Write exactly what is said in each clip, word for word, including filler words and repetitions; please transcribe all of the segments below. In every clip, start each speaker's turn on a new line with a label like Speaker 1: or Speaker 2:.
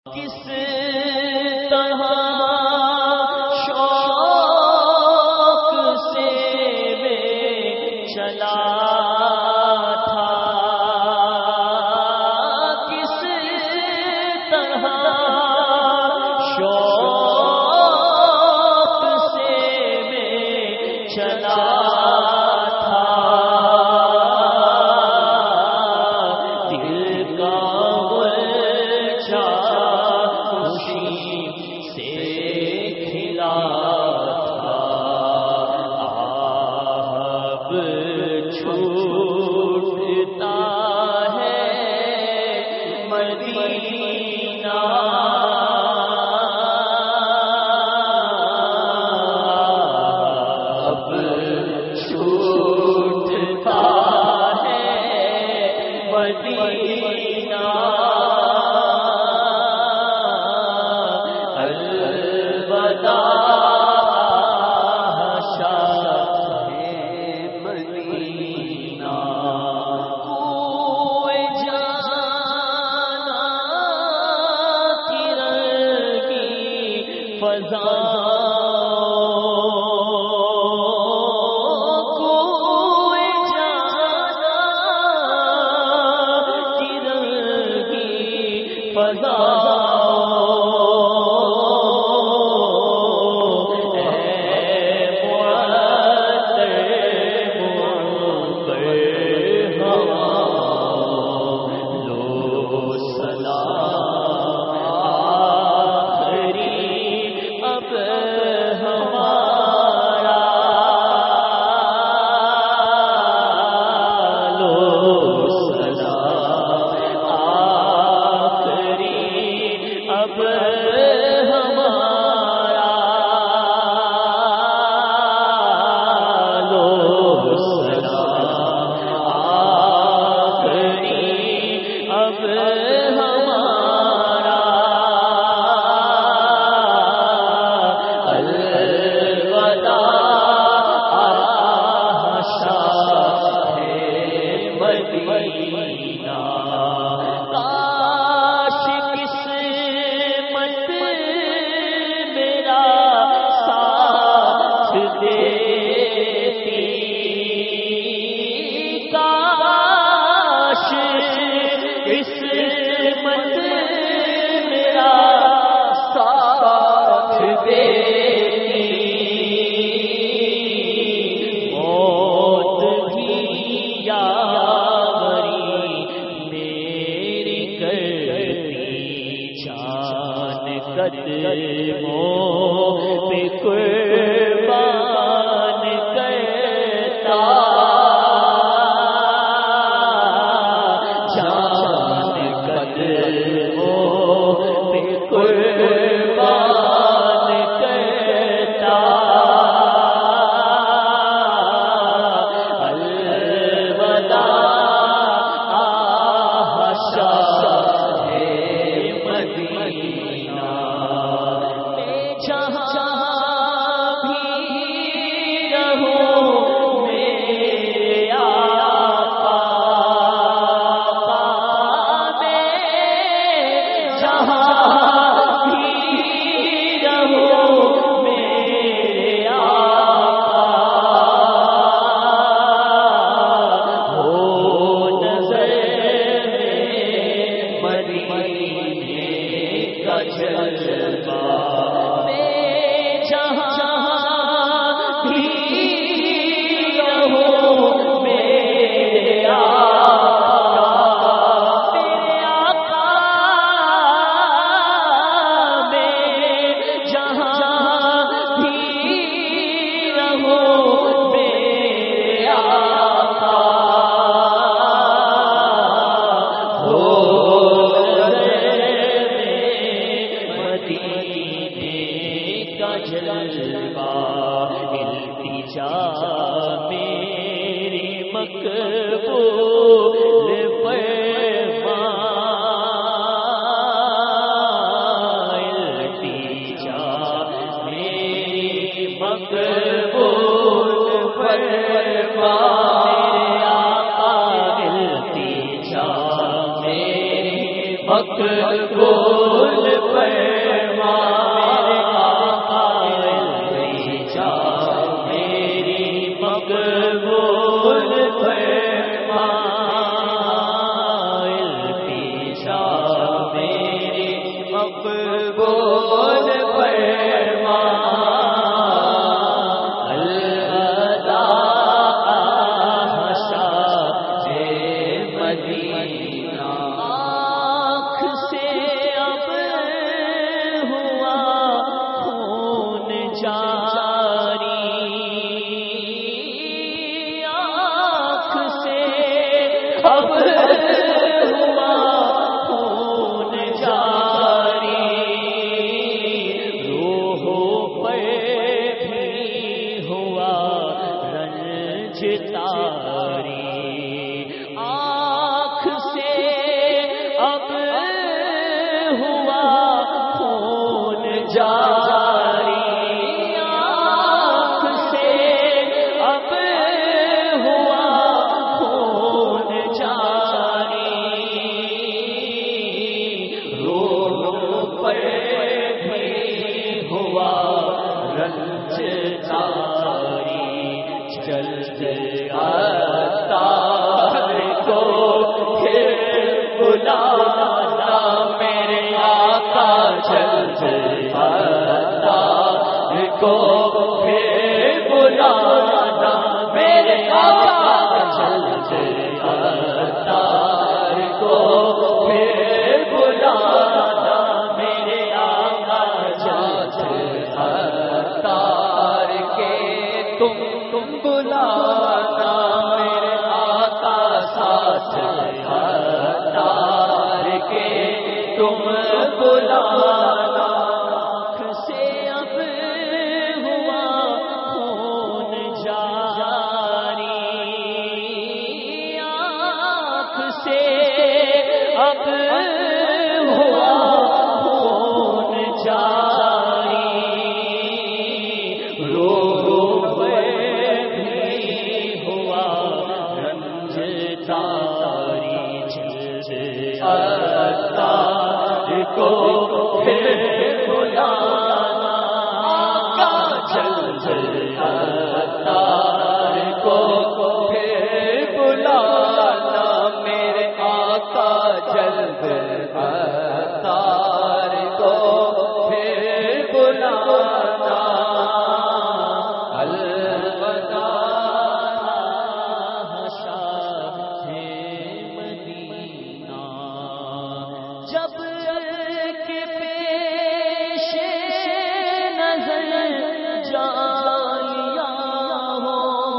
Speaker 1: کس طرح شوق سے میں چلا تھا، کس طرح شوق سے میں چلا تھا، دل کا غنچہ چھوٹتا ہے مدینہ، اب چھوٹتا ہے مدینہ، الوداع قدموں پہ قربان کرتا، جان قدموں پہ قربان کرتا، الوداع شاہ مدینہ، جہاں بھی رہو میرے آقا، میں جہاں بھی رہو میرے آقا، ہو نظر میں مدینے کا جلوہ، التجا میری مقبول فرما، التجا میری مقبول فرما، آقا التجا میری مقبول مقبول فرما الغدا شاہ مدینہ آنکھ سے اب ہوا خون جاری آنکھ سے اب ہوا خون جاری روح پر بھی ہوا رنج تاری آنکھ سے اب ہوا خون جاری آنکھ سے اب ہوا خون جاری روح پر بھی ہوا رنج تاری چلتے اتار کو پھر بلانا میرے آقا چلتے اتار کو پھر بلانا میرے آقا چلتے اتار کو پھر بلانا میرے آقا چلتے اتار کے تم تم بلانا میرے آقا ساتھ اتار کے تم بلانا آنکھ سے اب ہوا خون جاری آنکھ سے اب ہوا خون جاری رو رو پر بھی ہوا رنج تاری چلتے اتار کو پھر بلانا آقا چلتے اتار کو پھر بلانا میرے آقا چلتے اتار کو پھر بلانا الوداع شاہ مدینہ جب کے پیش نظر جانیا ہو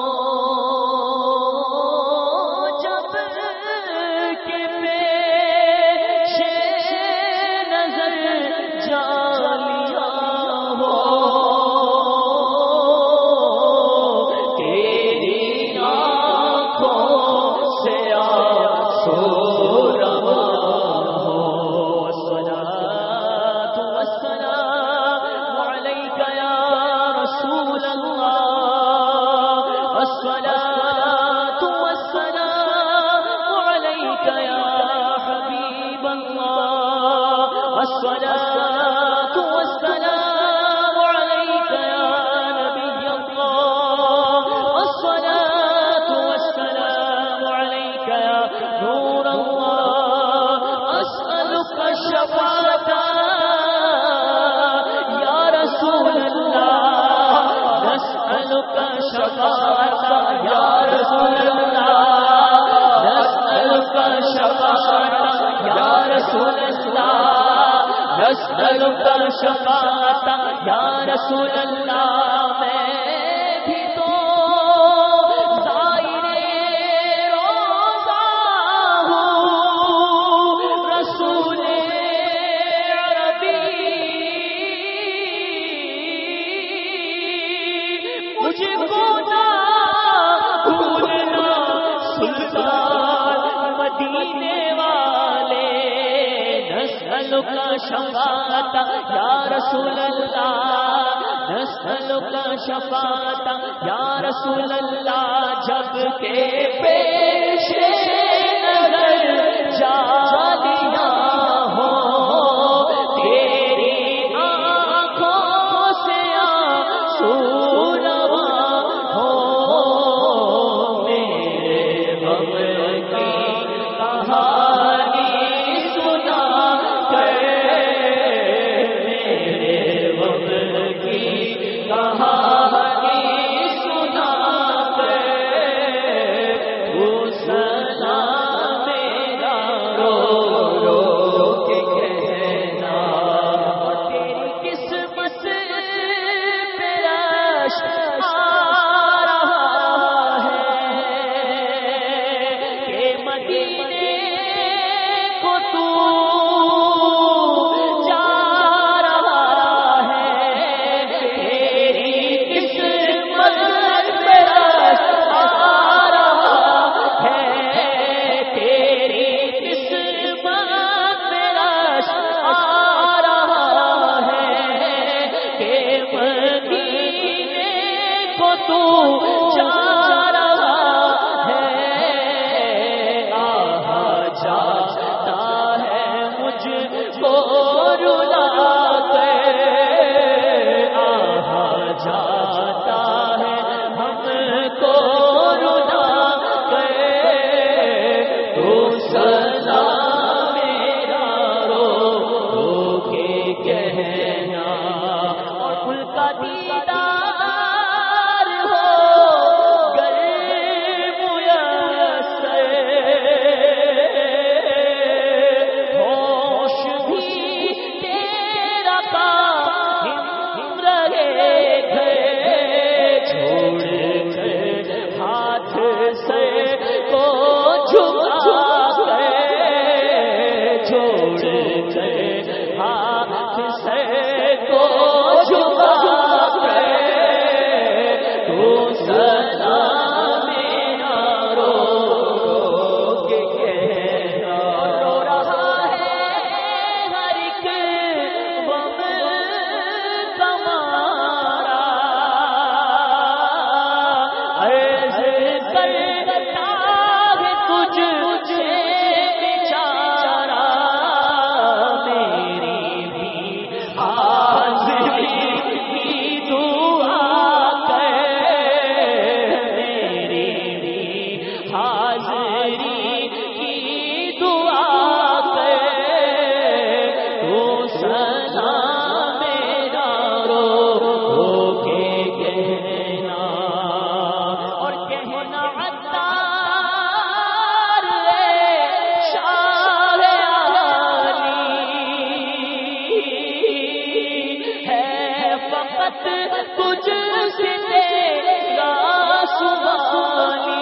Speaker 1: جب کے پیش نظر جانیا ہو تیری آنکھوں سے آنسو رواں ہو الصلاۃ والسلام علیک یا رسول اللہ الصلاۃ والسلام علیک یا حبیب اللہ الصلاۃ والسلام علیک یا نبی اللہ الصلاۃ والسلام علیک یا نور اللہ اسألک الشفاعۃ یا رسول اللہ نسألک الشفاعۃ یا رسول اللہ نسألک الشفاعۃ یا رسول اللہ نسألک الشفاعۃ یا رسول اللہ میں بھی تو زائر روضہ ہوں رسول عربی مجھے کو نہ بھولنا سلطان مدینے والے نسألک شفاعت یا رسول اللہ نسألک شفاعت یا رسول اللہ جب کے پیش نظر جانیا ہو تیری آنکھوں سے آنسو رواں ہو میرے غم کی کہانی سنا کر تو جا رہا ہے، آہا جاتا ہے مجھ کو رلا کے، آہا جاتا ہے ہم کو رلا کے، تو سنا میرا رو رو کے کہنا، اور ان کا دیدار ہو گر میسر، ہوش بھی تیرا قائم رہے گے، چھوڑ کر ہاتھ سے کو جھکا کے، چھوڑ کر ہاتھ سے کو جھکا کے، تو سنا میرا رو کے کہنا، رو رہا ہے ہر ایک غم کمارا، عرض کرتا ہے تجھ سے بیچارہ، میری بھی حاضری کی دعا کر، میری بھی حاضری کی دعا کر، تو سنا میرا رو رو کے کہنا، اور کہنا عطار اے شاہ عالی ہے فقط تجھ سے تیرا سوالی،